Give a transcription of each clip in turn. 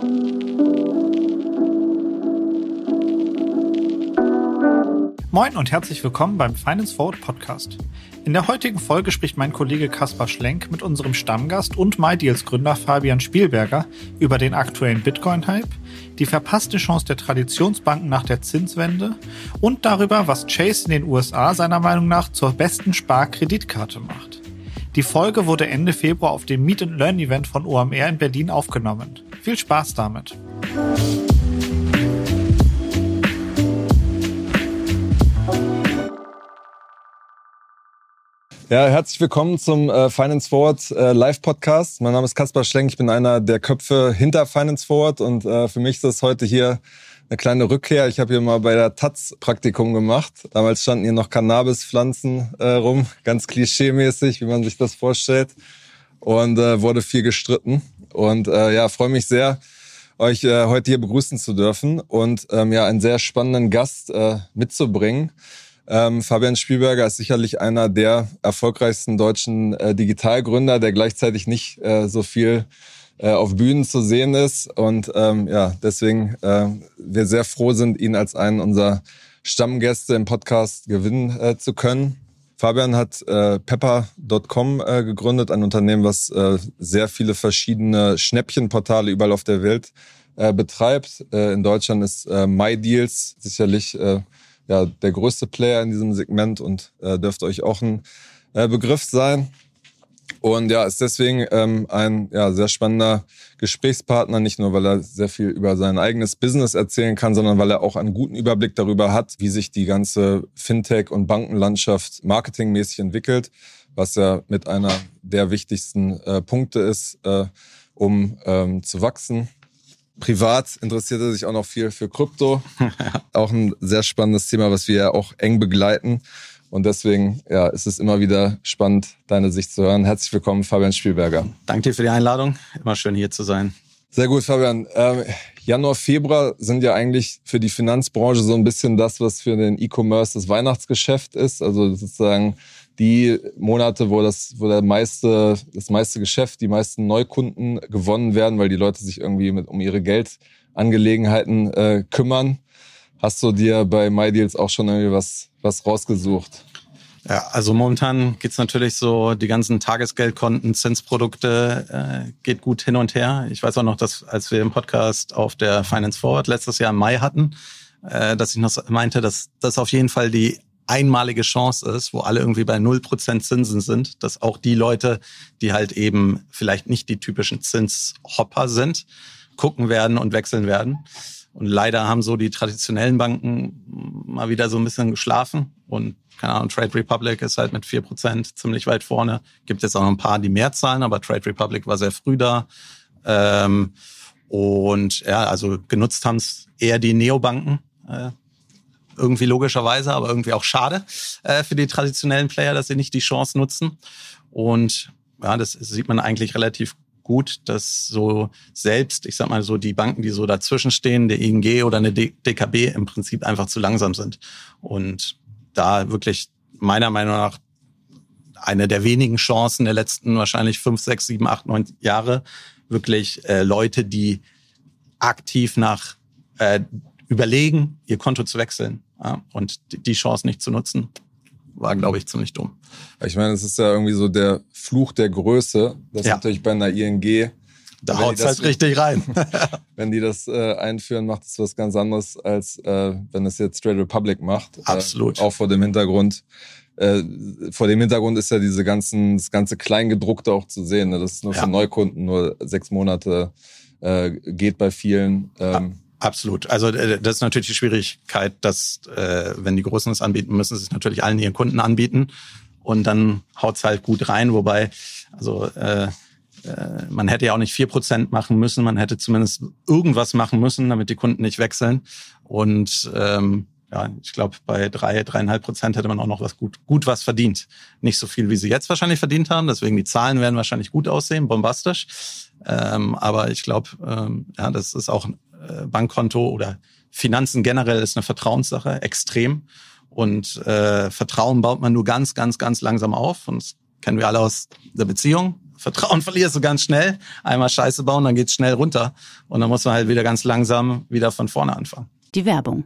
Moin und herzlich willkommen beim Finance Forward Podcast. In der heutigen Folge spricht mein Kollege Kaspar Schlenk mit unserem Stammgast und MyDeals-Gründer Fabian Spielberger über den aktuellen Bitcoin-Hype, die verpasste Chance der Traditionsbanken nach der Zinswende und darüber, was Chase in den USA seiner Meinung nach zur besten Sparkreditkarte macht. Die Folge wurde Ende Februar auf dem Meet and Learn Event von OMR in Berlin aufgenommen. Viel Spaß damit! Ja, herzlich willkommen zum Finance Forward Live-Podcast. Mein Name ist Kaspar Schlenk, ich bin einer der Köpfe hinter Finance Forward und für mich ist das heute hier eine kleine Rückkehr. Ich habe hier mal bei der Taz Praktikum gemacht. Damals standen hier noch Cannabispflanzen rum, ganz klischeemäßig, wie man sich das vorstellt, und wurde viel gestritten. Und freue mich sehr, euch heute hier begrüßen zu dürfen und einen sehr spannenden Gast mitzubringen. Fabian Spielberger ist sicherlich einer der erfolgreichsten deutschen Digitalgründer, der gleichzeitig nicht so viel auf Bühnen zu sehen ist. Und deswegen wir sehr froh sind, ihn als einen unserer Stammgäste im Podcast gewinnen zu können. Fabian hat Pepper.com gegründet, ein Unternehmen, was sehr viele verschiedene Schnäppchenportale überall auf der Welt betreibt. In Deutschland ist MyDeals sicherlich der größte Player in diesem Segment und dürfte euch auch ein Begriff sein. Und ist deswegen ein sehr spannender Gesprächspartner, nicht nur, weil er sehr viel über sein eigenes Business erzählen kann, sondern weil er auch einen guten Überblick darüber hat, wie sich die ganze Fintech- und Bankenlandschaft marketingmäßig entwickelt, was ja mit einer der wichtigsten Punkte ist, um zu wachsen. Privat interessiert er sich auch noch viel für Krypto. Auch ein sehr spannendes Thema, was wir ja auch eng begleiten. Und deswegen ist es immer wieder spannend, deine Sicht zu hören. Herzlich willkommen, Fabian Spielberger. Danke dir für die Einladung. Immer schön, hier zu sein. Sehr gut, Fabian. Januar, Februar sind ja eigentlich für die Finanzbranche so ein bisschen das, was für den E-Commerce das Weihnachtsgeschäft ist. Also sozusagen die Monate, wo das meiste Geschäft, die meisten Neukunden gewonnen werden, weil die Leute sich irgendwie um ihre Geldangelegenheiten kümmern. Hast du dir bei MyDeals auch schon irgendwie was rausgesucht? Ja, also momentan geht's natürlich so, die ganzen Tagesgeldkonten, Zinsprodukte geht gut hin und her. Ich weiß auch noch, dass als wir im Podcast auf der Finance Forward letztes Jahr im Mai hatten, dass ich noch meinte, dass das auf jeden Fall die einmalige Chance ist, wo alle irgendwie bei 0% Zinsen sind, dass auch die Leute, die halt eben vielleicht nicht die typischen Zinshopper sind, gucken werden und wechseln werden. Und leider haben so die traditionellen Banken mal wieder so ein bisschen geschlafen. Und keine Ahnung, Trade Republic ist halt mit 4% ziemlich weit vorne. Gibt jetzt auch noch ein paar, die mehr zahlen, aber Trade Republic war sehr früh da. Also genutzt haben es eher die Neobanken. Irgendwie logischerweise, aber irgendwie auch schade für die traditionellen Player, dass sie nicht die Chance nutzen. Und das sieht man eigentlich relativ gut, dass so selbst, ich sag mal so, die Banken, die so dazwischen stehen, der ING oder eine DKB im Prinzip einfach zu langsam sind. Und da wirklich meiner Meinung nach eine der wenigen Chancen der letzten wahrscheinlich 5, 6, 7, 8, 9 Jahre, wirklich Leute, die aktiv nach überlegen, ihr Konto zu wechseln und die Chance nicht zu nutzen, war, glaube ich, ziemlich dumm. Ich meine, es ist ja irgendwie so der Fluch der Größe. Das ist natürlich bei einer ING. Da haut's halt richtig rein. Wenn die das einführen, macht es was ganz anderes, als wenn es jetzt Trade Republic macht. Absolut. Auch vor dem Hintergrund. Vor dem Hintergrund ist ja das ganze Kleingedruckte auch zu sehen. Ne? Das ist nur für Neukunden, nur 6 Monate geht bei vielen. Absolut. Also das ist natürlich die Schwierigkeit, dass wenn die Großen es anbieten, müssen sie es natürlich allen ihren Kunden anbieten und dann haut's halt gut rein. Wobei, man hätte ja auch nicht 4% machen müssen, man hätte zumindest irgendwas machen müssen, damit die Kunden nicht wechseln. Und ich glaube, bei 3,5% hätte man auch noch gut was verdient. Nicht so viel, wie sie jetzt wahrscheinlich verdient haben. Deswegen die Zahlen werden wahrscheinlich gut aussehen, bombastisch. Aber ich glaube, das ist auch Bankkonto oder Finanzen generell ist eine Vertrauenssache, extrem. Und Vertrauen baut man nur ganz, ganz, ganz langsam auf. Und das kennen wir alle aus der Beziehung. Vertrauen verlierst du ganz schnell. Einmal Scheiße bauen, dann geht's schnell runter. Und dann muss man halt wieder ganz langsam wieder von vorne anfangen. Die Werbung.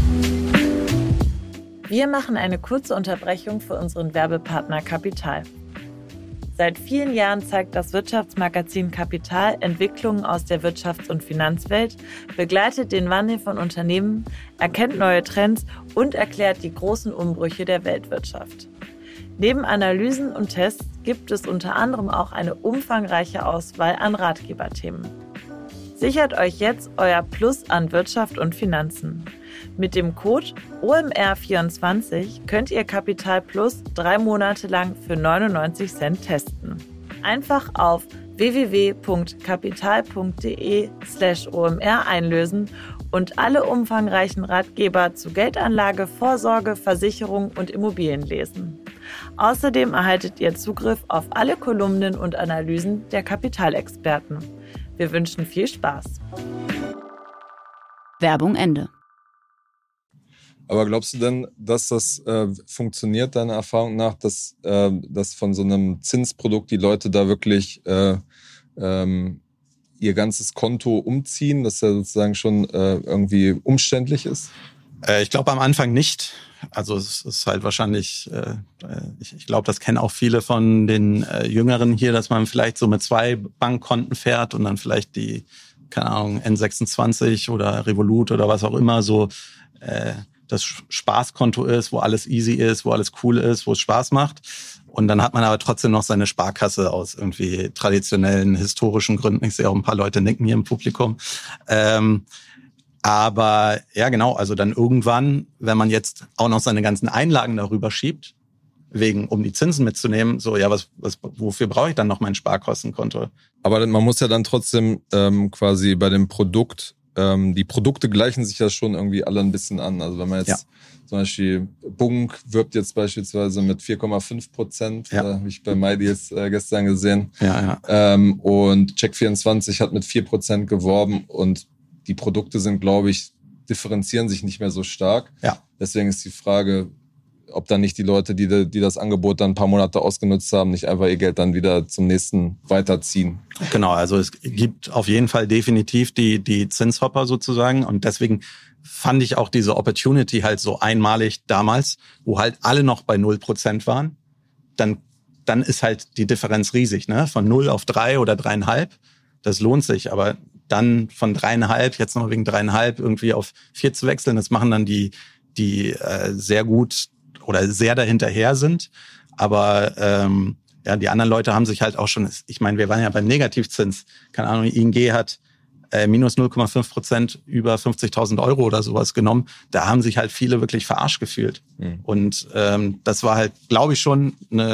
Wir machen eine kurze Unterbrechung für unseren Werbepartner Kapital. Seit vielen Jahren zeigt das Wirtschaftsmagazin Kapital Entwicklungen aus der Wirtschafts- und Finanzwelt, begleitet den Wandel von Unternehmen, erkennt neue Trends und erklärt die großen Umbrüche der Weltwirtschaft. Neben Analysen und Tests gibt es unter anderem auch eine umfangreiche Auswahl an Ratgeberthemen. Sichert euch jetzt euer Plus an Wirtschaft und Finanzen. Mit dem Code OMR24 könnt ihr Kapital Plus 3 Monate lang für 99 Cent testen. Einfach auf www.kapital.de/OMR einlösen und alle umfangreichen Ratgeber zu Geldanlage, Vorsorge, Versicherung und Immobilien lesen. Außerdem erhaltet ihr Zugriff auf alle Kolumnen und Analysen der Kapitalexperten. Wir wünschen viel Spaß. Werbung Ende. Aber glaubst du denn, dass das funktioniert, deiner Erfahrung nach, dass von so einem Zinsprodukt die Leute da wirklich ihr ganzes Konto umziehen, dass er sozusagen schon irgendwie umständlich ist? Ich glaube am Anfang nicht. Also es ist halt wahrscheinlich, ich glaube, das kennen auch viele von den Jüngeren hier, dass man vielleicht so mit 2 Bankkonten fährt und dann vielleicht die, keine Ahnung, N26 oder Revolut oder was auch immer so das Spaßkonto ist, wo alles easy ist, wo alles cool ist, wo es Spaß macht. Und dann hat man aber trotzdem noch seine Sparkasse aus irgendwie traditionellen, historischen Gründen. Ich sehe auch ein paar Leute nicken hier im Publikum. Aber ja, genau, also dann irgendwann, wenn man jetzt auch noch seine ganzen Einlagen darüber schiebt, um die Zinsen mitzunehmen, so, ja, wofür brauche ich dann noch mein Sparkostenkonto? Aber man muss ja dann trotzdem quasi bei dem Produkt, die Produkte gleichen sich ja schon irgendwie alle ein bisschen an. Also wenn man jetzt zum Beispiel, Bunk wirbt jetzt beispielsweise mit 4,5%, habe ich bei MyDeals gestern gesehen. Und Check24 hat mit 4% geworben und die Produkte sind, glaube ich, differenzieren sich nicht mehr so stark. Ja. Deswegen ist die Frage, ob dann nicht die Leute, die das Angebot dann ein paar Monate ausgenutzt haben, nicht einfach ihr Geld dann wieder zum nächsten weiterziehen. Genau, also es gibt auf jeden Fall definitiv die Zinshopper sozusagen und deswegen fand ich auch diese Opportunity halt so einmalig damals, wo halt alle noch bei 0% waren. Dann ist halt die Differenz riesig, ne? Von 0 auf 3 oder 3,5. Das lohnt sich, aber dann von 3,5, jetzt noch wegen 3,5 irgendwie auf 4 zu wechseln, das machen dann die sehr gut oder sehr dahinterher sind. Aber die anderen Leute haben sich halt auch schon, ich meine, wir waren ja beim Negativzins, keine Ahnung, ING hat minus 0,5% über 50.000 Euro oder sowas genommen. Da haben sich halt viele wirklich verarscht gefühlt. Und das war halt, glaube ich, schon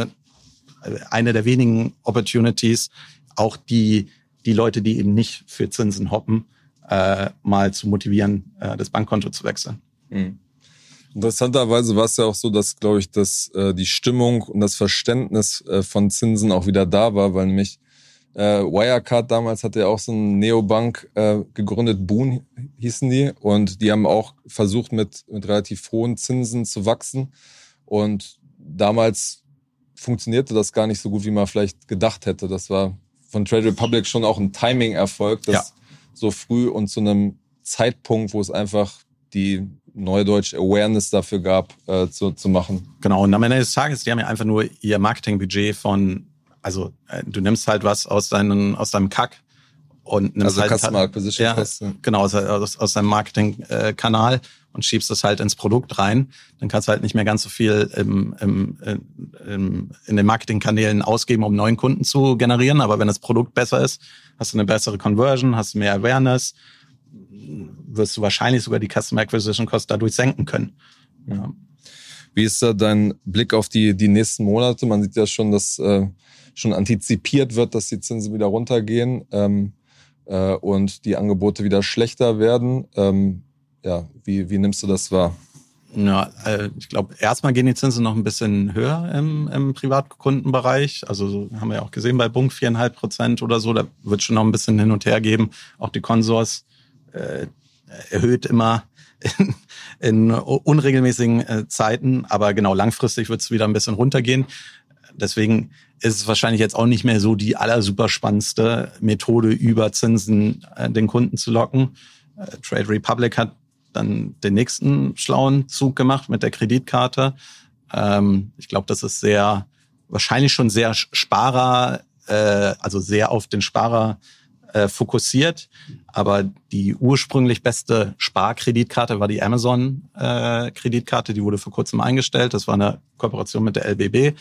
eine der wenigen Opportunities, auch die Leute, die eben nicht für Zinsen hoppen, mal zu motivieren, das Bankkonto zu wechseln. Interessanterweise war es ja auch so, dass, glaube ich, dass die Stimmung und das Verständnis von Zinsen auch wieder da war, weil nämlich Wirecard damals hatte ja auch so eine Neobank gegründet, Boon hießen die, und die haben auch versucht mit relativ hohen Zinsen zu wachsen und damals funktionierte das gar nicht so gut, wie man vielleicht gedacht hätte. Das war von Trade Republic schon auch ein Timing-Erfolg, das so früh und zu einem Zeitpunkt, wo es einfach die neudeutsche Awareness dafür gab, zu machen. Genau, und am Ende des Tages, die haben ja einfach nur ihr Marketingbudget also du nimmst halt was aus deinem Kack und nimmst halt Customer Acquisition Cost. Genau, aus deinem Marketingkanal und schiebst das halt ins Produkt rein. Dann kannst du halt nicht mehr ganz so viel in den Marketingkanälen ausgeben, um neuen Kunden zu generieren. Aber wenn das Produkt besser ist, hast du eine bessere Conversion, hast du mehr Awareness, wirst du wahrscheinlich sogar die Customer Acquisition Cost dadurch senken können. Ja. Wie ist da dein Blick auf die nächsten Monate? Man sieht ja schon, dass schon antizipiert wird, dass die Zinsen wieder runtergehen und die Angebote wieder schlechter werden. Wie nimmst du das wahr? Ja, ich glaube, erstmal gehen die Zinsen noch ein bisschen höher im Privatkundenbereich. Also so haben wir ja auch gesehen bei Bunk 4,5% oder so. Da wird schon noch ein bisschen hin und her geben. Auch die Consors erhöht immer in unregelmäßigen Zeiten. Aber genau, langfristig wird es wieder ein bisschen runtergehen. deswegen ist es wahrscheinlich jetzt auch nicht mehr so die allersuper spannendste Methode, über Zinsen den Kunden zu locken. Trade Republic hat dann den nächsten schlauen Zug gemacht mit der Kreditkarte. Ich glaube, das ist wahrscheinlich schon sehr Sparer, also sehr auf den Sparer fokussiert. Aber die ursprünglich beste Sparkreditkarte war die Amazon-Kreditkarte. Die wurde vor kurzem eingestellt. Das war eine Kooperation mit der LBB.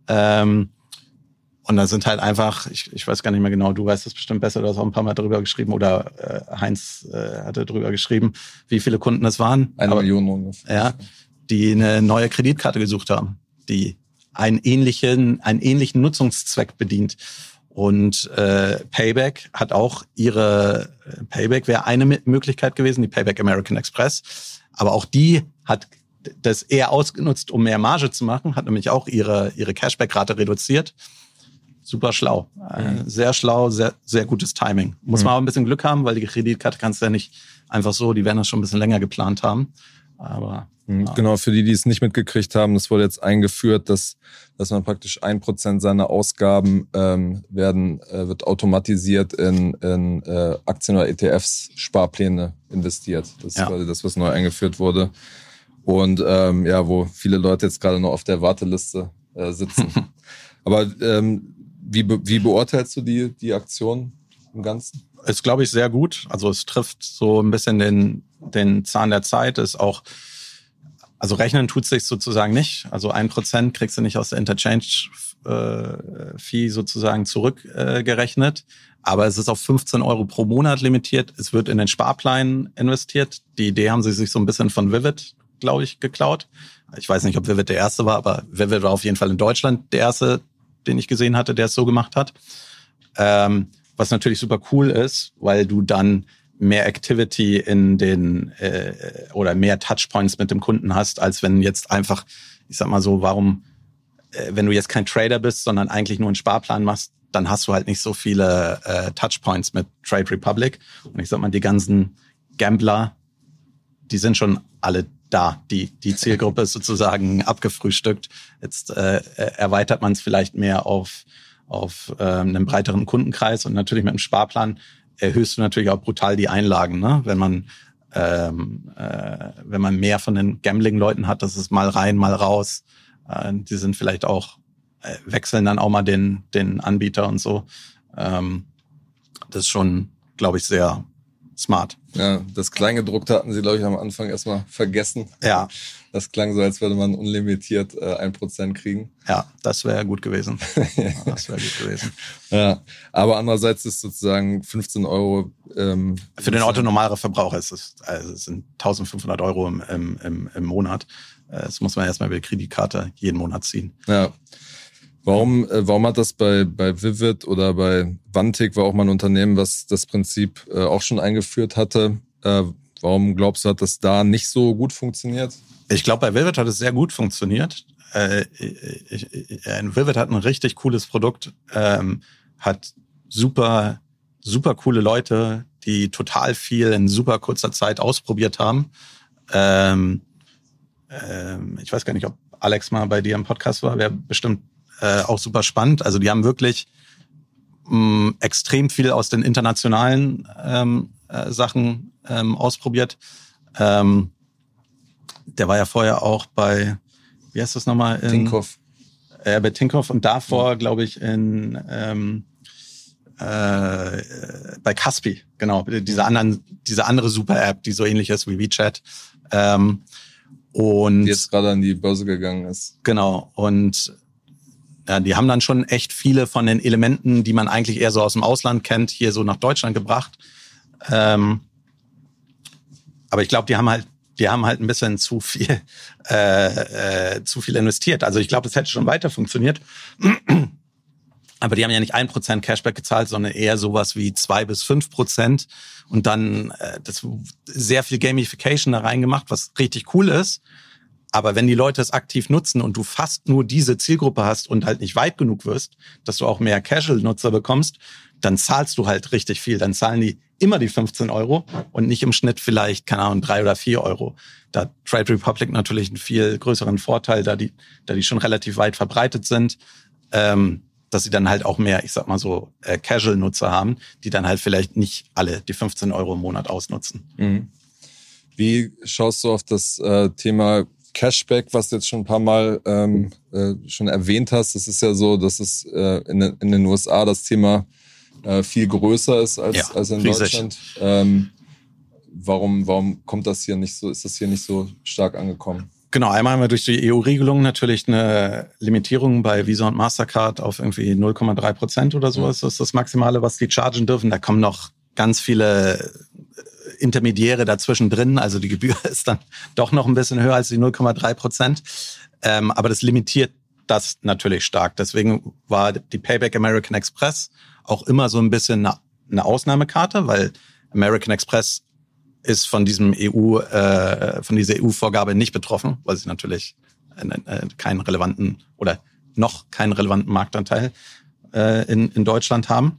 Und da sind halt einfach, ich weiß gar nicht mehr genau, du weißt das bestimmt besser, du hast auch ein paar Mal drüber geschrieben oder Heinz hatte drüber geschrieben, wie viele Kunden das waren. 1 Million ungefähr. Ja, die eine neue Kreditkarte gesucht haben, die einen ähnlichen Nutzungszweck bedient. Und Payback hat auch Payback wäre eine Möglichkeit gewesen, die Payback American Express. Aber auch die hat das eher ausgenutzt, um mehr Marge zu machen, hat nämlich auch ihre Cashback-Rate reduziert. Super schlau. Sehr schlau, sehr, sehr gutes Timing. Muss man auch ein bisschen Glück haben, weil die Kreditkarte kannst du ja nicht einfach so, die werden das schon ein bisschen länger geplant haben. Aber ja. Genau, für die es nicht mitgekriegt haben, das wurde jetzt eingeführt, dass man praktisch 1% seiner Ausgaben wird automatisiert in Aktien oder ETFs, Sparpläne investiert. Das ist quasi das, was neu eingeführt wurde. Und wo viele Leute jetzt gerade noch auf der Warteliste sitzen. Aber wie beurteilst du die Aktion im Ganzen? Ist, glaube ich, sehr gut. Also es trifft so ein bisschen den Zahn der Zeit. Ist auch, also rechnen tut sich sozusagen nicht. Also 1% kriegst du nicht aus der Interchange-Fee sozusagen zurückgerechnet. Aber es ist auf 15 € pro Monat limitiert. Es wird in den Sparplan investiert. Die Idee haben sie sich so ein bisschen von Vivid, glaube ich, geklaut. Ich weiß nicht, ob Vivid der erste war, aber Vivid war auf jeden Fall in Deutschland der erste, den ich gesehen hatte, der es so gemacht hat. Was natürlich super cool ist, weil du dann mehr Activity in den oder mehr Touchpoints mit dem Kunden hast, als wenn jetzt einfach, ich sag mal so, wenn du jetzt kein Trader bist, sondern eigentlich nur einen Sparplan machst, dann hast du halt nicht so viele Touchpoints mit Trade Republic. Und ich sag mal, die ganzen Gambler, die sind schon alle da. Die Zielgruppe ist sozusagen abgefrühstückt. Jetzt erweitert man es vielleicht mehr auf einen breiteren Kundenkreis und natürlich mit einem Sparplan erhöhst du natürlich auch brutal die Einlagen, ne? Wenn man mehr von den Gambling-Leuten hat, das ist mal rein, mal raus. Die sind vielleicht auch, wechseln dann auch mal den Anbieter und so. Das ist schon, glaube ich, sehr smart. Ja, das Kleingedruckte hatten sie, glaube ich, am Anfang erstmal vergessen. Ja. Das klang so, als würde man unlimitiert 1% kriegen. Ja, das wäre gut gewesen. Das wäre gut gewesen. Ja, aber andererseits ist sozusagen 15 €. Für den Otto-Normalverbraucher sind 1.500 € im Monat. Das muss man erstmal über die Kreditkarte jeden Monat ziehen. Ja. Warum hat das bei Vivid oder bei Vantik, war auch mal ein Unternehmen, was das Prinzip auch schon eingeführt hatte? Warum glaubst du, hat das da nicht so gut funktioniert? Ich glaube, bei Vivid hat es sehr gut funktioniert. Vivid hat ein richtig cooles Produkt, hat super, super coole Leute, die total viel in super kurzer Zeit ausprobiert haben. Ich weiß gar nicht, ob Alex mal bei dir im Podcast war, wäre bestimmt auch super spannend. Also die haben wirklich extrem viel aus den internationalen Sachen ausprobiert. Der war ja vorher auch bei, wie heißt das nochmal? Tinkoff. Bei Tinkoff und davor, glaube ich, bei Kaspi, genau. Diese andere Super-App, die so ähnlich ist wie WeChat. Und die jetzt gerade an die Börse gegangen ist. Genau. Und ja, die haben dann schon echt viele von den Elementen, die man eigentlich eher so aus dem Ausland kennt, hier so nach Deutschland gebracht. Aber ich glaube, die haben halt ein bisschen zu viel investiert. Also ich glaube, es hätte schon weiter funktioniert. Aber die haben ja nicht 1% Cashback gezahlt, sondern eher sowas wie 2 bis 5%. Und dann das sehr viel Gamification da reingemacht, was richtig cool ist. Aber wenn die Leute es aktiv nutzen und du fast nur diese Zielgruppe hast und halt nicht weit genug wirst, dass du auch mehr Casual-Nutzer bekommst, dann zahlst du halt richtig viel. Dann zahlen die immer die 15 € und nicht im Schnitt vielleicht, keine Ahnung, 3 oder 4 €. Da hat Trade Republic natürlich einen viel größeren Vorteil, da die schon relativ weit verbreitet sind. dass sie dann halt auch mehr, ich sag mal so, Casual-Nutzer haben, die dann halt vielleicht nicht alle die 15 € im Monat ausnutzen. Mhm. Wie schaust du auf das Thema Cashback, was du jetzt schon ein paar Mal schon erwähnt hast? Es ist ja so, dass es in den USA das Thema viel größer ist als in riesig. Deutschland. Warum kommt das hier nicht so? Ist das hier nicht so stark angekommen? Genau, einmal haben wir durch die EU-Regelung natürlich eine Limitierung bei Visa und Mastercard auf irgendwie 0,3% oder so. Das ist das Maximale, was die chargen dürfen. Da kommen noch ganz viele Intermediäre dazwischen drin. Also die Gebühr ist dann doch noch ein bisschen höher als die 0,3%. Aber das limitiert das natürlich stark. Deswegen war die Payback American Express auch immer so ein bisschen eine Ausnahmekarte, weil American Express ist von dieser EU-Vorgabe nicht betroffen, weil sie natürlich keinen relevanten oder noch keinen relevanten Marktanteil in Deutschland haben.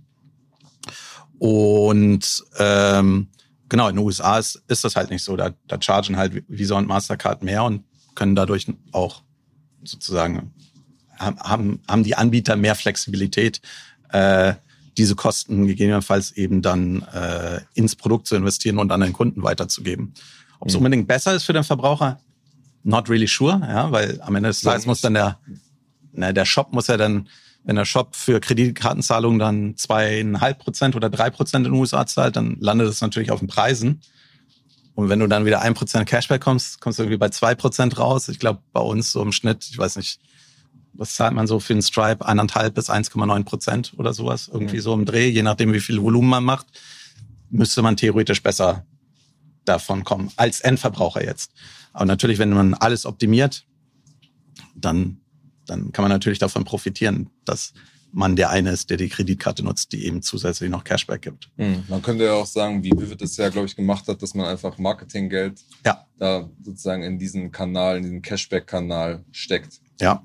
Und genau, in den USA ist das halt nicht so. Da chargen halt Visa und Mastercard mehr und können dadurch auch sozusagen, haben die Anbieter mehr Flexibilität, diese Kosten gegebenenfalls eben dann ins Produkt zu investieren und an den Kunden weiterzugeben. Ob es unbedingt besser ist für den Verbraucher, not really sure, ja, weil am Ende des Tages muss dann der Shop muss ja dann, wenn der Shop für Kreditkartenzahlungen dann 2,5% oder 3% in den USA zahlt, dann landet es natürlich auf den Preisen. Und wenn du dann wieder 1% Cashback kommst du irgendwie bei 2% raus. Ich glaube, bei uns so im Schnitt, ich weiß nicht, was zahlt man so für einen Stripe? 1,5 bis 1,9% oder sowas. Irgendwie so im Dreh, je nachdem, wie viel Volumen man macht, müsste man theoretisch besser davon kommen, als Endverbraucher jetzt. Aber natürlich, wenn man alles optimiert, dann kann man natürlich davon profitieren, dass man der eine ist, der die Kreditkarte nutzt, die eben zusätzlich noch Cashback gibt. Man könnte ja auch sagen, wie Vivid das ja, glaube ich, gemacht hat, dass man einfach Marketinggeld da sozusagen in diesen Kanal, in diesen Cashback-Kanal steckt. Ja.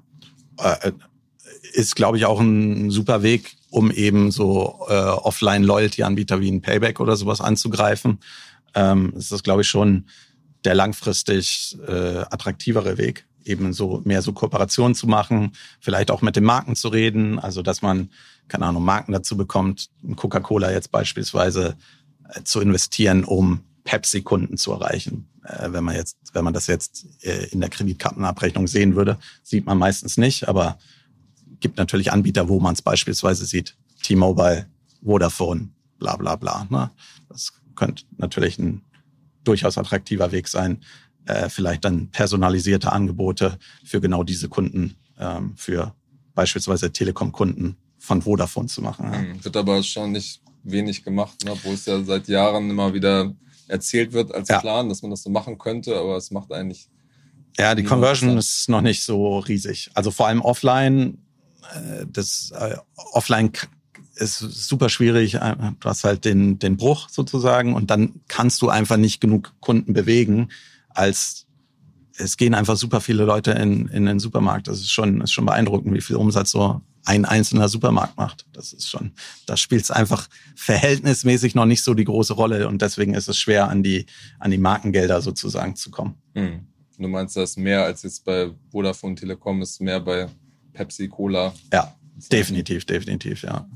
Ist, glaube ich, auch ein super Weg, um eben so Offline-Loyalty-Anbieter wie ein Payback oder sowas anzugreifen. Das ist, glaube ich, schon der langfristig attraktivere Weg, eben so mehr so Kooperationen zu machen, vielleicht auch mit den Marken zu reden, also dass man, keine Ahnung, Marken dazu bekommt, Coca-Cola jetzt beispielsweise zu investieren, um Pepsi-Kunden zu erreichen. Wenn man das jetzt in der Kreditkartenabrechnung sehen würde, sieht man meistens nicht, aber gibt natürlich Anbieter, wo man es beispielsweise sieht. T-Mobile, Vodafone, bla bla bla. Ne? Das könnte natürlich ein durchaus attraktiver Weg sein, vielleicht dann personalisierte Angebote für genau diese Kunden, für beispielsweise Telekom-Kunden von Vodafone zu machen. Ja. Wird aber schon nicht wenig gemacht, ne? Obwohl es ja seit Jahren immer wieder erzählt wird als Plan, dass man das so machen könnte, aber es macht eigentlich... Ja, die Conversion ist noch nicht so riesig. Also vor allem offline, offline ist super schwierig. Du hast halt den Bruch sozusagen und dann kannst du einfach nicht genug Kunden bewegen, als es gehen einfach super viele Leute in den Supermarkt. Das ist schon beeindruckend, wie viel Umsatz so ein einzelner Supermarkt macht. Da spielt es einfach verhältnismäßig noch nicht so die große Rolle und deswegen ist es schwer, an die Markengelder sozusagen zu kommen. Du meinst, das ist mehr als jetzt bei Vodafone Telekom, ist mehr bei Pepsi, Cola? Ja, definitiv, ja.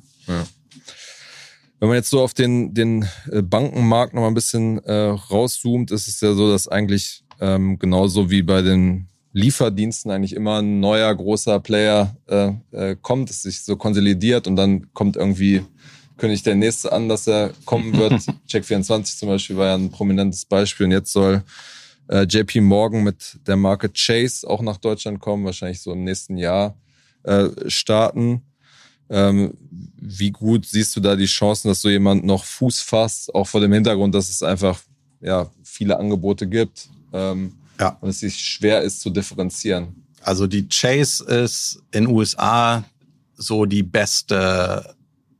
Wenn man jetzt so auf den Bankenmarkt noch mal ein bisschen rauszoomt, ist es ja so, dass eigentlich genauso wie bei den Lieferdiensten eigentlich immer ein neuer großer Player kommt, es sich so konsolidiert und dann kommt irgendwie, kündigt der nächste an, dass er kommen wird. Check24 zum Beispiel war ja ein prominentes Beispiel und jetzt soll JP Morgan mit der Marke Chase auch nach Deutschland kommen, wahrscheinlich so im nächsten Jahr starten. Wie gut siehst du da die Chancen, dass so jemand noch Fuß fasst, auch vor dem Hintergrund, dass es einfach viele Angebote gibt und es sich schwer ist zu differenzieren? Also die Chase ist in den USA so die beste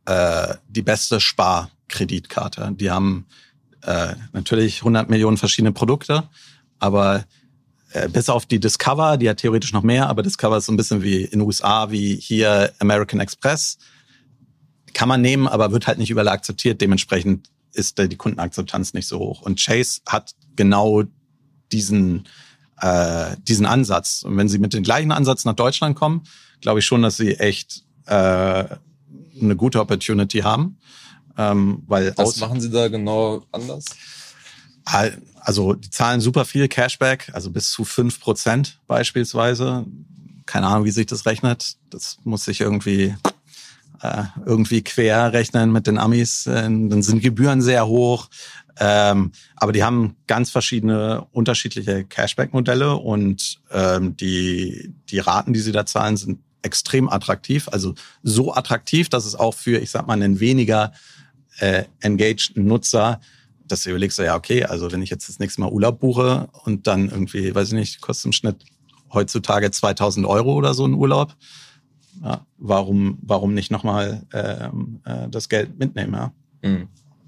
Sparkreditkarte. Die haben natürlich 100 Millionen verschiedene Produkte, aber bis auf die Discover, die hat theoretisch noch mehr, aber Discover ist so ein bisschen wie in den USA, wie hier American Express. Kann man nehmen, aber wird halt nicht überall akzeptiert. Dementsprechend ist die Kundenakzeptanz nicht so hoch. Und Chase hat genau diesen Ansatz. Und wenn sie mit dem gleichen Ansatz nach Deutschland kommen, glaube ich schon, dass sie echt eine gute Opportunity haben. Weil Was machen Sie da genau anders? Also die zahlen super viel Cashback, also bis zu 5% beispielsweise. Keine Ahnung, wie sich das rechnet. Das muss sich irgendwie quer rechnen mit den Amis. Dann sind Gebühren sehr hoch. Aber die haben ganz verschiedene unterschiedliche Cashback-Modelle und die Raten, die sie da zahlen, sind extrem attraktiv. Also so attraktiv, dass es auch für, ich sag mal, einen weniger engaged Nutzer, dass du überlegst, ja okay, also wenn ich jetzt das nächste Mal Urlaub buche und dann irgendwie, weiß ich nicht, kostet im Schnitt heutzutage 2.000 Euro oder so ein Urlaub, ja, warum nicht nochmal das Geld mitnehmen, ja? Mhm.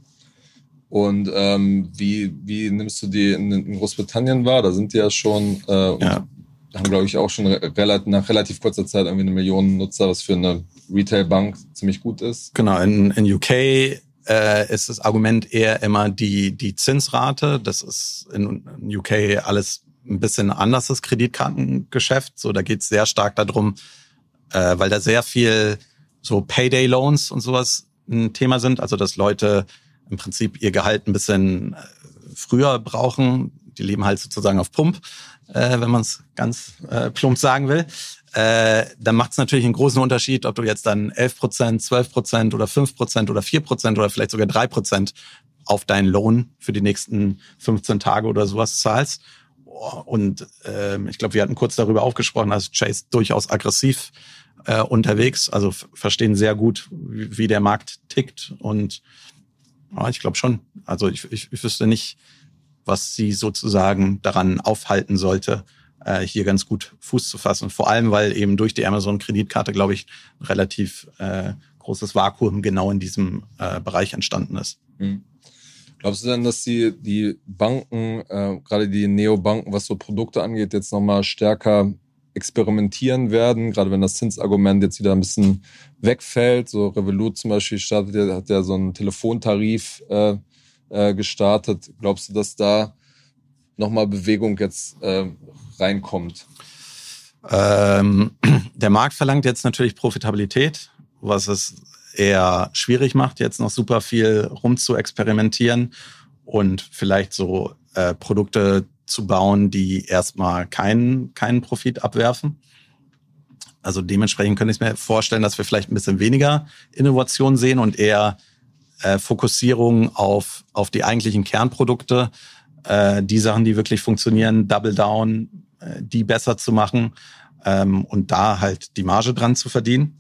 Und wie nimmst du die in Großbritannien wahr? Da sind die ja schon, haben glaube ich auch schon nach relativ kurzer Zeit irgendwie 1 Million Nutzer, was für eine Retail-Bank ziemlich gut ist. Genau, in UK ist das Argument eher immer die Zinsrate. Das ist in UK alles ein bisschen anders, das Kreditkartengeschäft. So, da geht es sehr stark darum, weil da sehr viel so Payday-Loans und sowas ein Thema sind. Also, dass Leute im Prinzip ihr Gehalt ein bisschen früher brauchen. Die leben halt sozusagen auf Pump, wenn man es ganz plump sagen will. Dann macht es natürlich einen großen Unterschied, ob du jetzt dann 11%, 12% oder 5% oder 4% oder vielleicht sogar 3% auf deinen Lohn für die nächsten 15 Tage oder sowas zahlst. Und ich glaube, wir hatten kurz darüber aufgesprochen, dass Chase durchaus aggressiv unterwegs, also verstehen sehr gut, wie der Markt tickt. Und ich glaube schon, also ich wüsste nicht, was sie sozusagen daran aufhalten sollte, hier ganz gut Fuß zu fassen. Vor allem, weil eben durch die Amazon-Kreditkarte, glaube ich, ein relativ großes Vakuum genau in diesem Bereich entstanden ist. Mhm. Glaubst du denn, dass die Banken, gerade die Neobanken, was so Produkte angeht, jetzt nochmal stärker experimentieren werden, gerade wenn das Zinsargument jetzt wieder ein bisschen wegfällt? So Revolut zum Beispiel hat ja so einen Telefontarif gestartet. Glaubst du, dass da nochmal Bewegung jetzt reinkommt? Der Markt verlangt jetzt natürlich Profitabilität, was es eher schwierig macht, jetzt noch super viel rum zu experimentieren und vielleicht so Produkte zu bauen, die erstmal keinen Profit abwerfen. Also dementsprechend könnte ich mir vorstellen, dass wir vielleicht ein bisschen weniger Innovation sehen und eher Fokussierung auf die eigentlichen Kernprodukte, die Sachen, die wirklich funktionieren, Double Down, die besser zu machen und da halt die Marge dran zu verdienen.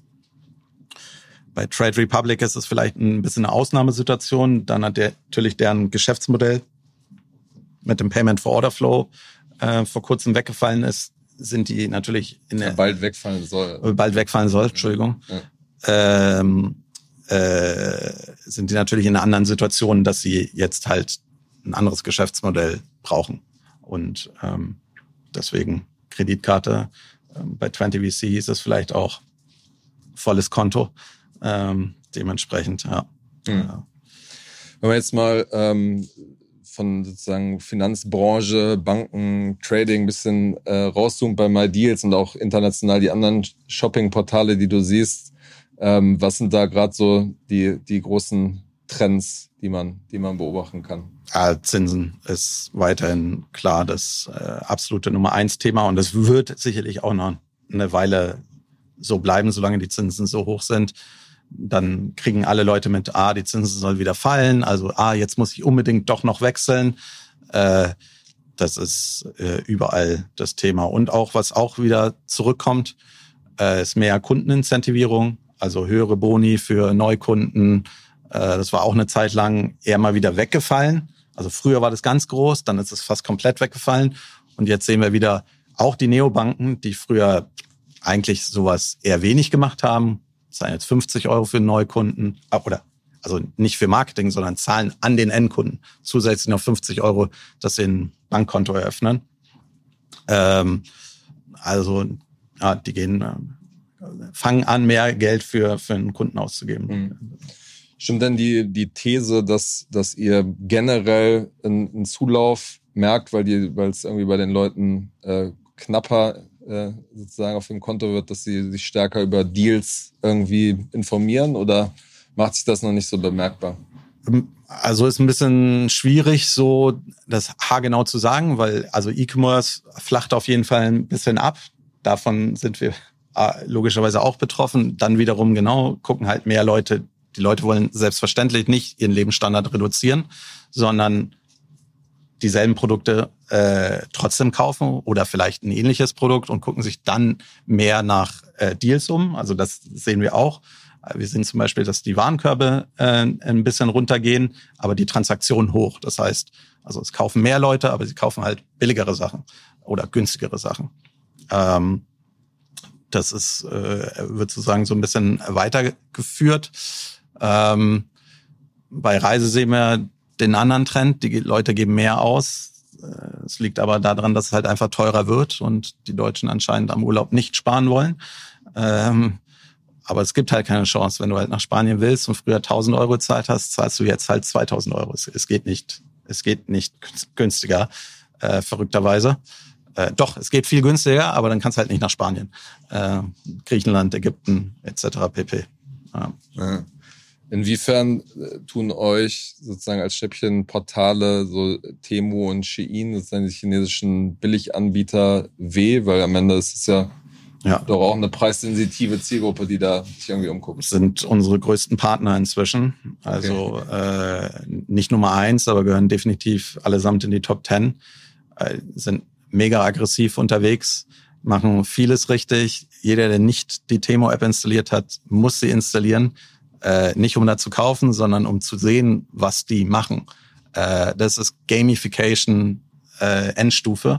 Bei Trade Republic ist es vielleicht ein bisschen eine Ausnahmesituation. Dann hat natürlich deren Geschäftsmodell mit dem Payment for Order Flow vor kurzem weggefallen ist, sind die natürlich bald wegfallen soll. Entschuldigung. Ja. Sind die natürlich in einer anderen Situation, dass sie jetzt halt ein anderes Geschäftsmodell brauchen. Und deswegen Kreditkarte. Bei 20VC hieß es vielleicht auch volles Konto. Dementsprechend, ja. Wenn wir jetzt mal von sozusagen Finanzbranche, Banken, Trading ein bisschen rauszoomen bei MyDeals und auch international die anderen Shopping-Portale, die du siehst, was sind da gerade so die großen Trends, die man beobachten kann? Zinsen ist weiterhin klar das absolute Nummer 1 Thema und es wird sicherlich auch noch eine Weile so bleiben, solange die Zinsen so hoch sind. Dann kriegen alle Leute mit, die Zinsen sollen wieder fallen, also jetzt muss ich unbedingt doch noch wechseln. Das ist überall das Thema. Und auch, was auch wieder zurückkommt, ist mehr Kundenincentivierung, also höhere Boni für Neukunden. Das war auch eine Zeit lang eher mal wieder weggefallen. Also früher war das ganz groß, dann ist es fast komplett weggefallen. Und jetzt sehen wir wieder auch die Neobanken, die früher eigentlich sowas eher wenig gemacht haben, zahlen jetzt 50 Euro für Neukunden, also nicht für Marketing, sondern zahlen an den Endkunden zusätzlich noch 50 Euro, dass sie ein Bankkonto eröffnen. Die fangen an, mehr Geld für einen Kunden auszugeben. Stimmt denn die These, dass ihr generell einen Zulauf merkt, weil es irgendwie bei den Leuten knapper sozusagen auf dem Konto wird, dass sie sich stärker über Deals irgendwie informieren, oder macht sich das noch nicht so bemerkbar? Also ist ein bisschen schwierig, so das haargenau zu sagen, weil also E-Commerce flacht auf jeden Fall ein bisschen ab. Davon sind wir logischerweise auch betroffen. Dann wiederum genau gucken halt mehr Leute. Die Leute wollen selbstverständlich nicht ihren Lebensstandard reduzieren, sondern dieselben Produkte trotzdem kaufen oder vielleicht ein ähnliches Produkt und gucken sich dann mehr nach Deals um. Also das sehen wir auch. Wir sehen zum Beispiel, dass die Warenkörbe ein bisschen runtergehen, aber die Transaktionen hoch. Das heißt, also es kaufen mehr Leute, aber sie kaufen halt billigere Sachen oder günstigere Sachen. Das ist, wird sozusagen so ein bisschen weitergeführt. Bei Reise sehen wir den anderen Trend. Die Leute geben mehr aus. Es liegt aber daran, dass es halt einfach teurer wird und die Deutschen anscheinend am Urlaub nicht sparen wollen. Aber es gibt halt keine Chance. Wenn du halt nach Spanien willst und früher 1.000 Euro gezahlt hast, zahlst du jetzt halt 2.000 Euro. Es geht nicht günstiger, verrückterweise. Doch, es geht viel günstiger, aber dann kannst du halt nicht nach Spanien. Griechenland, Ägypten etc. pp. Ja. Inwiefern tun euch sozusagen als Schnäppchenportale so Temu und Shein, sozusagen die chinesischen Billiganbieter, weh? Weil am Ende ist es ja doch auch eine preissensitive Zielgruppe, die da sich irgendwie umguckt. Sind unsere größten Partner inzwischen. Also nicht Nummer 1, aber gehören definitiv allesamt in die Top 10. Sind mega aggressiv unterwegs, machen vieles richtig. Jeder, der nicht die Temu-App installiert hat, muss sie installieren. Nicht um da zu kaufen, sondern um zu sehen, was die machen. Das ist Gamification Endstufe.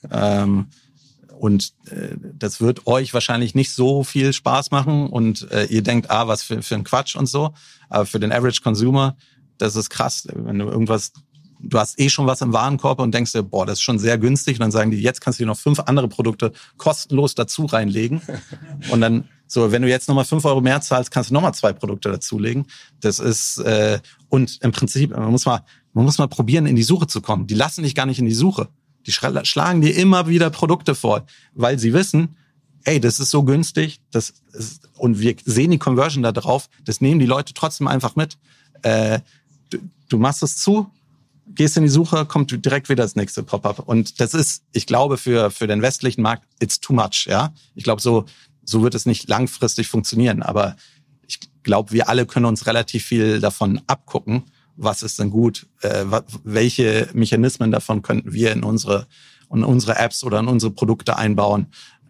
Und das wird euch wahrscheinlich nicht so viel Spaß machen und ihr denkt, was für ein Quatsch und so. Aber für den Average Consumer, das ist krass. Wenn du hast schon was im Warenkorb und denkst dir, das ist schon sehr günstig. Und dann sagen die, jetzt kannst du dir noch 5 andere Produkte kostenlos dazu reinlegen. Und dann, so, wenn du jetzt nochmal 5 Euro mehr zahlst, kannst du nochmal 2 Produkte dazulegen. Das ist, und im Prinzip, man muss mal probieren, in die Suche zu kommen. Die lassen dich gar nicht in die Suche. Die schlagen dir immer wieder Produkte vor, weil sie wissen, das ist so günstig, und wir sehen die Conversion da drauf, das nehmen die Leute trotzdem einfach mit. Du machst es zu, gehst in die Suche, kommt direkt wieder das nächste Pop-up. Und das ist, ich glaube, für den westlichen Markt, it's too much, ja. Ich glaube, so wird es nicht langfristig funktionieren. Aber ich glaube, wir alle können uns relativ viel davon abgucken. Was ist denn gut? Welche Mechanismen davon könnten wir in unsere Apps oder in unsere Produkte einbauen?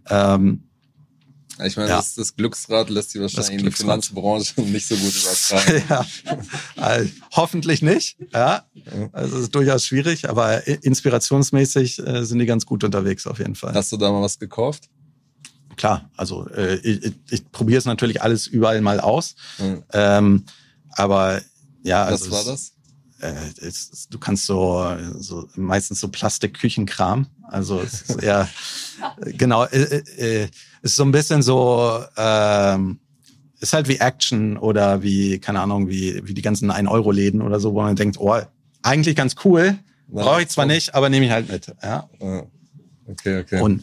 Ich meine, das Glücksrad lässt sich wahrscheinlich in die Finanzbranche nicht so gut übertragen. Also, hoffentlich nicht. Ja, also es ist durchaus schwierig, aber inspirationsmäßig sind die ganz gut unterwegs auf jeden Fall. Hast du da mal was gekauft? Klar, also ich probiere es natürlich alles überall mal aus. Aber ja, also was war das? Du kannst so meistens so Plastikküchenkram. Also es ist eher genau. Ist so ein bisschen so. Ist halt wie Action oder wie, keine Ahnung, wie die ganzen 1-Euro-Läden oder so, wo man denkt, eigentlich ganz cool, brauche ich zwar nicht, aber nehme ich halt mit. Ja. Okay. Und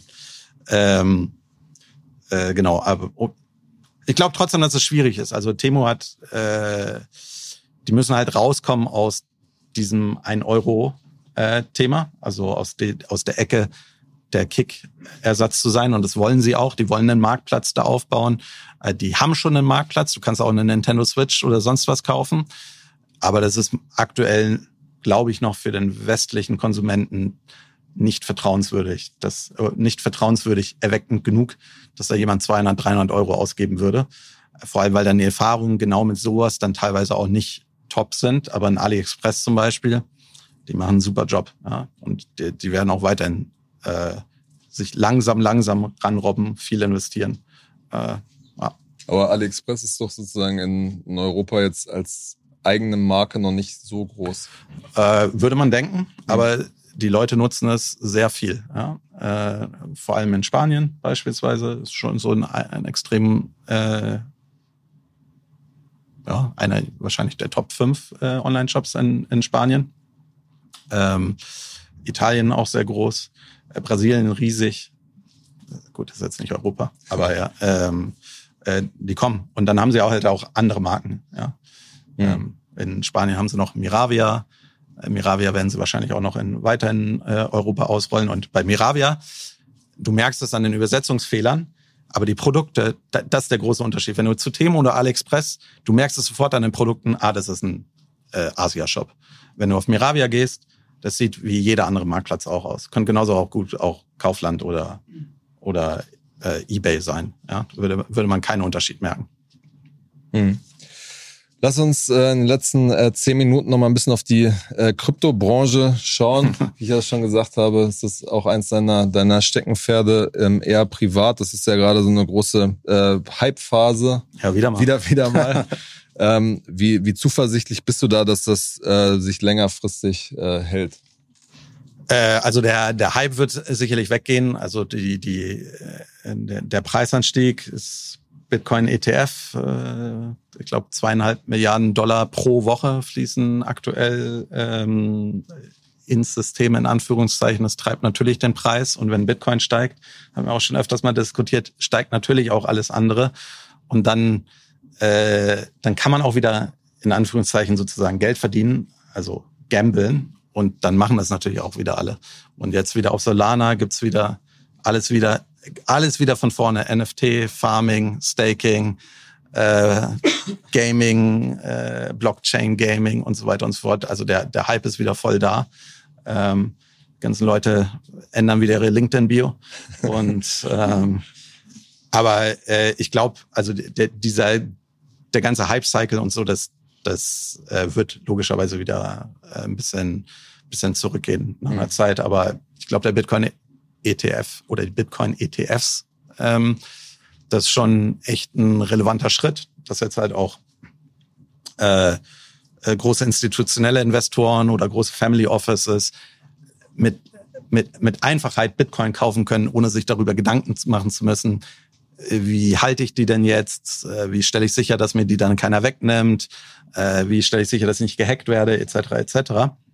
genau, aber ich glaube trotzdem, dass es schwierig ist. Also Temu hat die müssen halt rauskommen aus diesem 1-Euro-Thema, also aus der Ecke der Kick-Ersatz zu sein. Und das wollen sie auch. Die wollen einen Marktplatz da aufbauen. Die haben schon einen Marktplatz. Du kannst auch eine Nintendo Switch oder sonst was kaufen. Aber das ist aktuell, glaube ich, noch für den westlichen Konsumenten nicht vertrauenswürdig. Nicht vertrauenswürdig erweckend genug, dass da jemand 200, 300 Euro ausgeben würde. Vor allem, weil dann die Erfahrungen genau mit sowas dann teilweise auch nicht top sind, aber in AliExpress zum Beispiel, die machen einen super Job. Ja? Und die werden auch weiterhin sich langsam ranrobben, viel investieren. Aber AliExpress ist doch sozusagen in Europa jetzt als eigene Marke noch nicht so groß. Würde man denken, aber die Leute nutzen es sehr viel. Ja? Vor allem in Spanien beispielsweise ist schon so ein extrem einer wahrscheinlich der Top 5 Online-Shops in Spanien. Italien auch sehr groß. Brasilien riesig. gut, das ist jetzt nicht Europa, aber ja, die kommen. Und dann haben sie halt auch andere Marken. Ja. In Spanien haben sie noch Miravia. Miravia werden sie wahrscheinlich auch noch weiter in Europa ausrollen. Und bei Miravia, du merkst es an den Übersetzungsfehlern, aber die Produkte, das ist der große Unterschied. Wenn du zu Temu oder AliExpress, du merkst es sofort an den Produkten, das ist ein Asia-Shop. Wenn du auf Miravia gehst, das sieht wie jeder andere Marktplatz auch aus. Könnte genauso auch gut auch Kaufland oder eBay sein. Ja? Würde man keinen Unterschied merken. Lass uns in den letzten 10 Minuten noch mal ein bisschen auf die Kryptobranche schauen. Wie ich ja schon gesagt habe, ist das auch eins deiner Steckenpferde, eher privat. Das ist ja gerade so eine große Hype-Phase. Ja, wieder mal. Wieder mal. Wie zuversichtlich bist du da, dass das sich längerfristig hält? Also der Hype wird sicherlich weggehen. Also der Preisanstieg ist Bitcoin ETF. Ich glaube, $2,5 Milliarden pro Woche fließen aktuell ins System, in Anführungszeichen. Das treibt natürlich den Preis. Und wenn Bitcoin steigt, haben wir auch schon öfters mal diskutiert, steigt natürlich auch alles andere. Und dann kann man auch wieder in Anführungszeichen sozusagen Geld verdienen, also gamblen. Und dann machen das natürlich auch wieder alle. Und jetzt wieder auf Solana gibt's wieder alles wieder von vorne. NFT, Farming, Staking, Gaming, Blockchain Gaming und so weiter und so fort. Also der Hype ist wieder voll da. Ganzen Leute ändern wieder ihre LinkedIn-Bio. Und aber ich glaube, also der ganze Hype-Cycle und so, das wird logischerweise wieder ein bisschen zurückgehen nach einer Zeit. Aber ich glaube, der Bitcoin-ETF oder die Bitcoin-ETFs, das ist schon echt ein relevanter Schritt, dass jetzt halt auch große institutionelle Investoren oder große Family Offices mit Einfachheit Bitcoin kaufen können, ohne sich darüber Gedanken machen zu müssen, wie halte ich die denn jetzt, wie stelle ich sicher, dass mir die dann keiner wegnimmt, wie stelle ich sicher, dass ich nicht gehackt werde, etc. etc.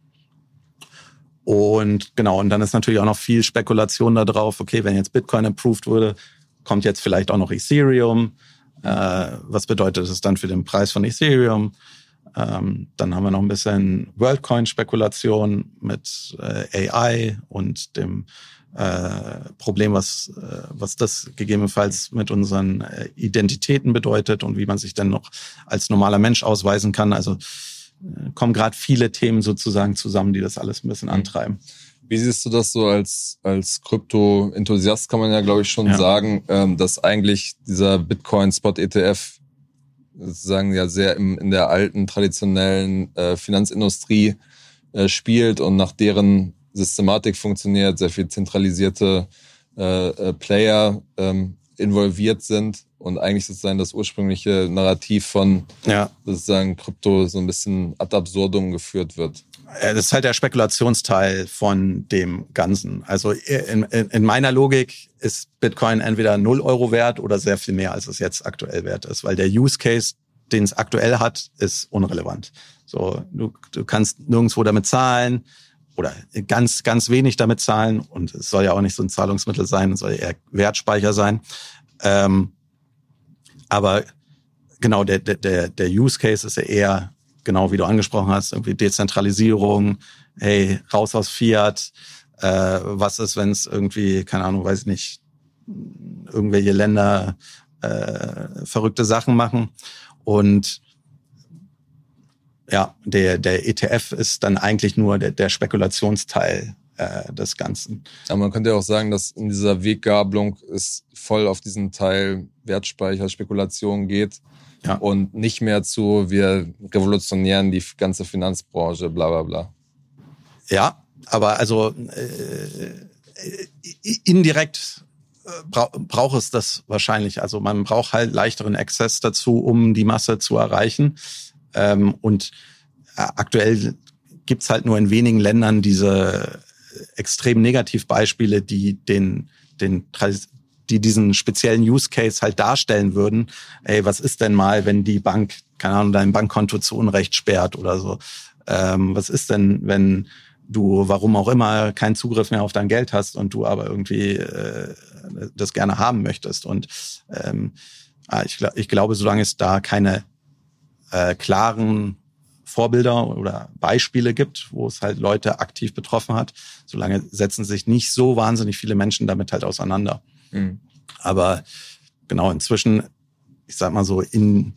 Und genau, und dann ist natürlich auch noch viel Spekulation da drauf, okay, wenn jetzt Bitcoin approved wurde, kommt jetzt vielleicht auch noch Ethereum. Was bedeutet das dann für den Preis von Ethereum? Dann haben wir noch ein bisschen Worldcoin-Spekulation mit AI und dem Problem, was das gegebenenfalls mit unseren Identitäten bedeutet und wie man sich denn noch als normaler Mensch ausweisen kann. Also kommen gerade viele Themen sozusagen zusammen, die das alles ein bisschen antreiben. Wie siehst du das so als Krypto-Enthusiast, kann man ja, glaube ich, schon sagen, dass eigentlich dieser Bitcoin-Spot-ETF sozusagen ja sehr in der alten, traditionellen Finanzindustrie spielt und nach deren Systematik funktioniert, sehr viel zentralisierte Player involviert sind und eigentlich sozusagen das ursprüngliche Narrativ von sozusagen Krypto so ein bisschen ad absurdum geführt wird. Das ist halt der Spekulationsteil von dem Ganzen. Also in meiner Logik ist Bitcoin entweder 0 Euro wert oder sehr viel mehr, als es jetzt aktuell wert ist, weil der Use Case, den es aktuell hat, ist unrelevant. So, du kannst nirgendwo damit zahlen oder ganz, ganz wenig damit zahlen und es soll ja auch nicht so ein Zahlungsmittel sein, es soll eher Wertspeicher sein. Aber genau, der Use Case ist ja eher, genau wie du angesprochen hast, irgendwie Dezentralisierung, hey, raus aus Fiat, was ist, wenn es irgendwie, keine Ahnung, weiß ich nicht, irgendwelche Länder verrückte Sachen machen. Und ja, der ETF ist dann eigentlich nur der Spekulationsteil des Ganzen. Aber man könnte ja auch sagen, dass in dieser Weggabelung es voll auf diesen Teil Wertspeicher, Spekulation geht und nicht mehr zu, wir revolutionieren die ganze Finanzbranche, bla bla bla. Ja, aber also indirekt braucht es das wahrscheinlich. Also man braucht halt leichteren Access dazu, um die Masse zu erreichen. Und aktuell gibt's halt nur in wenigen Ländern diese extrem Negativbeispiele, die diesen speziellen Use Case halt darstellen würden. Ey, was ist denn mal, wenn die Bank, keine Ahnung, dein Bankkonto zu Unrecht sperrt oder so? Was ist denn, wenn du, warum auch immer, keinen Zugriff mehr auf dein Geld hast und du aber irgendwie das gerne haben möchtest. Und ich glaube, solange es da keine klaren Vorbilder oder Beispiele gibt, wo es halt Leute aktiv betroffen hat, solange setzen sich nicht so wahnsinnig viele Menschen damit halt auseinander. Mhm. Aber genau, inzwischen, ich sag mal so,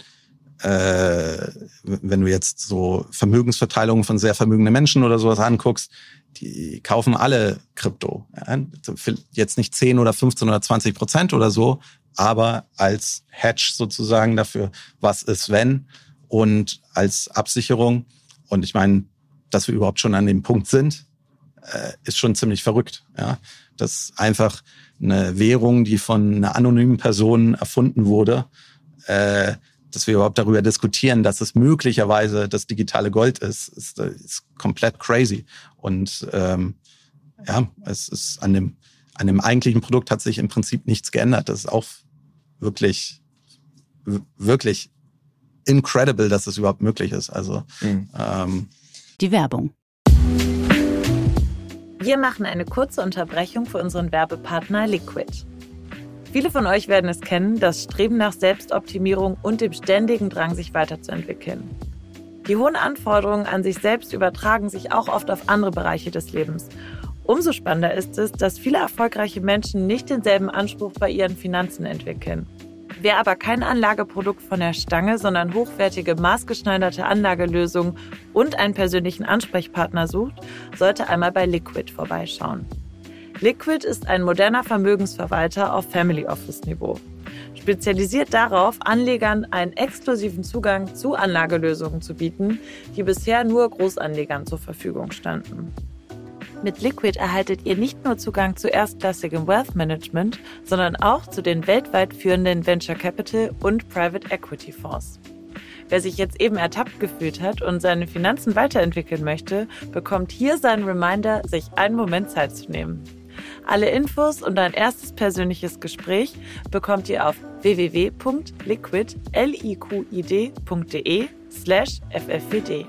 wenn du jetzt so Vermögensverteilungen von sehr vermögenden Menschen oder sowas anguckst, die kaufen alle Krypto. Ja? Jetzt nicht 10 oder 15 oder 20% oder so, aber als Hedge sozusagen dafür, was ist wenn, und als Absicherung. Und ich meine, dass wir überhaupt schon an dem Punkt sind, ist schon ziemlich verrückt. Ja? Dass einfach eine Währung, die von einer anonymen Person erfunden wurde, dass wir überhaupt darüber diskutieren, dass es möglicherweise das digitale Gold ist komplett crazy. Und es ist an dem eigentlichen Produkt hat sich im Prinzip nichts geändert. Das ist auch wirklich, wirklich incredible, dass es überhaupt möglich ist. Also die Werbung. Wir machen eine kurze Unterbrechung für unseren Werbepartner Liquid. Viele von euch werden es kennen, das Streben nach Selbstoptimierung und dem ständigen Drang, sich weiterzuentwickeln. Die hohen Anforderungen an sich selbst übertragen sich auch oft auf andere Bereiche des Lebens. Umso spannender ist es, dass viele erfolgreiche Menschen nicht denselben Anspruch bei ihren Finanzen entwickeln. Wer aber kein Anlageprodukt von der Stange, sondern hochwertige, maßgeschneiderte Anlagelösungen und einen persönlichen Ansprechpartner sucht, sollte einmal bei Liquid vorbeischauen. Liquid ist ein moderner Vermögensverwalter auf Family Office Niveau. Spezialisiert darauf, Anlegern einen exklusiven Zugang zu Anlagelösungen zu bieten, die bisher nur Großanlegern zur Verfügung standen. Mit Liquid erhaltet ihr nicht nur Zugang zu erstklassigem Wealth Management, sondern auch zu den weltweit führenden Venture Capital und Private Equity Fonds. Wer sich jetzt eben ertappt gefühlt hat und seine Finanzen weiterentwickeln möchte, bekommt hier seinen Reminder, sich einen Moment Zeit zu nehmen. Alle Infos und ein erstes persönliches Gespräch bekommt ihr auf www.liquid.de/ffvd.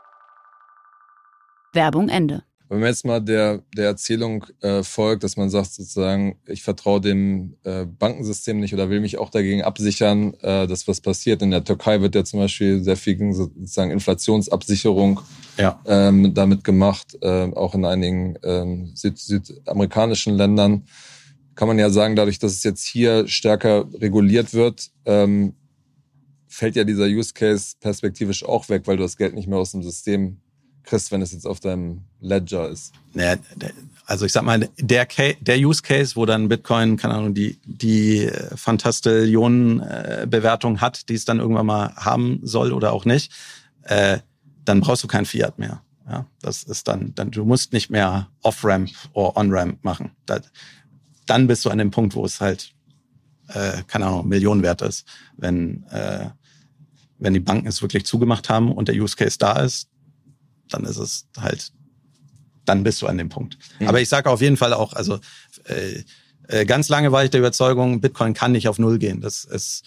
Werbung Ende. Wenn man jetzt mal der Erzählung folgt, dass man sagt sozusagen, ich vertraue dem Bankensystem nicht oder will mich auch dagegen absichern, dass was passiert. In der Türkei wird ja zum Beispiel sehr viel gegen sozusagen Inflationsabsicherung damit gemacht, auch in einigen südamerikanischen Ländern. Kann man ja sagen, dadurch, dass es jetzt hier stärker reguliert wird, fällt ja dieser Use Case perspektivisch auch weg, weil du das Geld nicht mehr aus dem System kriegst, wenn es jetzt auf deinem Ledger ist. Ja, also ich sag mal, der Use Case, wo dann Bitcoin, keine Ahnung, die Fantastillionen-Bewertung hat, die es dann irgendwann mal haben soll oder auch nicht, dann brauchst du kein Fiat mehr. Ja, das ist dann du musst nicht mehr Off-Ramp oder On-Ramp machen. Dann bist du an dem Punkt, wo es halt, keine Ahnung, Millionenwert ist. Wenn die Banken es wirklich zugemacht haben und der Use Case da ist, dann ist es halt, dann bist du an dem Punkt. Mhm. Aber ich sage auf jeden Fall auch, also ganz lange war ich der Überzeugung, Bitcoin kann nicht auf Null gehen. Das ist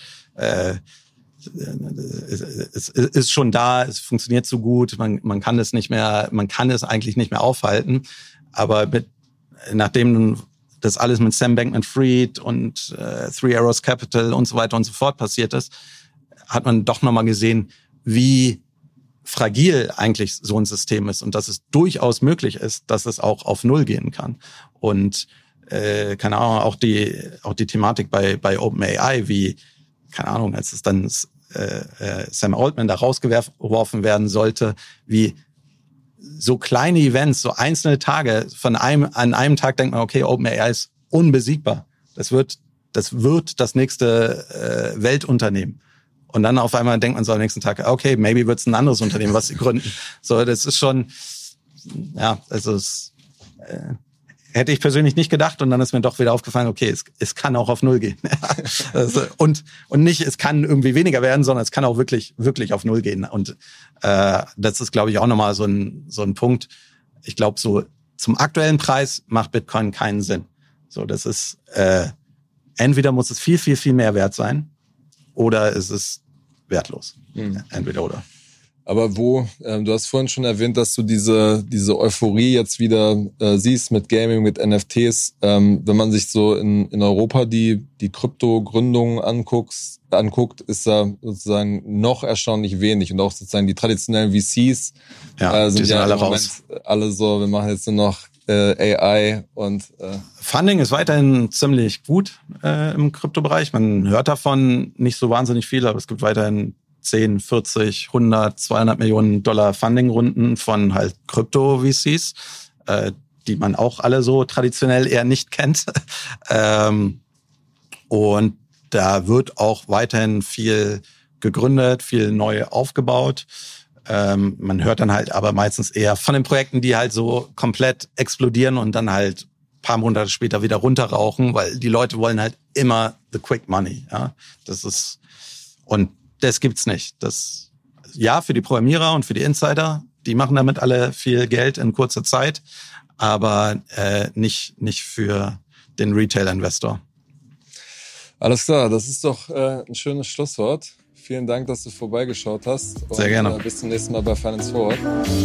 ist schon da, es funktioniert so gut, man kann es eigentlich nicht mehr aufhalten. Aber nachdem das alles mit Sam Bankman-Fried und Three Arrows Capital und so weiter und so fort passiert ist, hat man doch nochmal gesehen, wie fragil eigentlich so ein System ist und dass es durchaus möglich ist, dass es auch auf Null gehen kann. Und keine Ahnung, auch die Thematik bei OpenAI, wie, keine Ahnung, als es dann Sam Altman da rausgeworfen werden sollte, wie so kleine Events, so einzelne Tage, an einem Tag denkt man, okay, OpenAI ist unbesiegbar. Das wird das nächste Weltunternehmen. Und dann auf einmal denkt man so am nächsten Tag, okay, maybe wird es ein anderes Unternehmen, was sie gründen. So, das ist schon, ja, also hätte ich persönlich nicht gedacht und dann ist mir doch wieder aufgefallen, okay, es kann auch auf Null gehen. Also, und nicht, es kann irgendwie weniger werden, sondern es kann auch wirklich, wirklich auf Null gehen. Und das ist, glaube ich, auch nochmal so ein Punkt. Ich glaube, so zum aktuellen Preis macht Bitcoin keinen Sinn. So, das ist, entweder muss es viel, viel, viel mehr wert sein, oder es ist wertlos. Entweder oder. Aber du hast vorhin schon erwähnt, dass du diese Euphorie jetzt wieder siehst mit Gaming, mit NFTs. Wenn man sich so in Europa die Krypto-Gründungen anguckt, ist da sozusagen noch erstaunlich wenig. Und auch sozusagen die traditionellen VCs sind ja alle raus. Alle so, wir machen jetzt nur noch AI und Funding ist weiterhin ziemlich gut im Kryptobereich. Man hört davon nicht so wahnsinnig viel, aber es gibt weiterhin 10, 40, 100, 200 Millionen Dollar Funding-Runden von halt Krypto-VCs, die man auch alle so traditionell eher nicht kennt. Und da wird auch weiterhin viel gegründet, viel neu aufgebaut. Man hört dann halt aber meistens eher von den Projekten, die halt so komplett explodieren und dann halt ein paar Monate später wieder runterrauchen, weil die Leute wollen halt immer the quick money. Ja, das gibt's nicht. Für die Programmierer und für die Insider, die machen damit alle viel Geld in kurzer Zeit, aber nicht für den Retail-Investor. Alles klar, das ist doch ein schönes Schlusswort. Vielen Dank, dass du vorbeigeschaut hast. Sehr gerne. Bis zum nächsten Mal bei Finance Forward.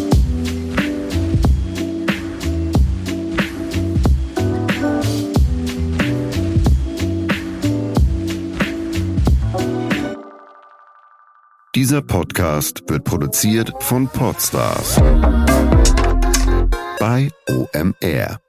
Dieser Podcast wird produziert von Podstars bei OMR.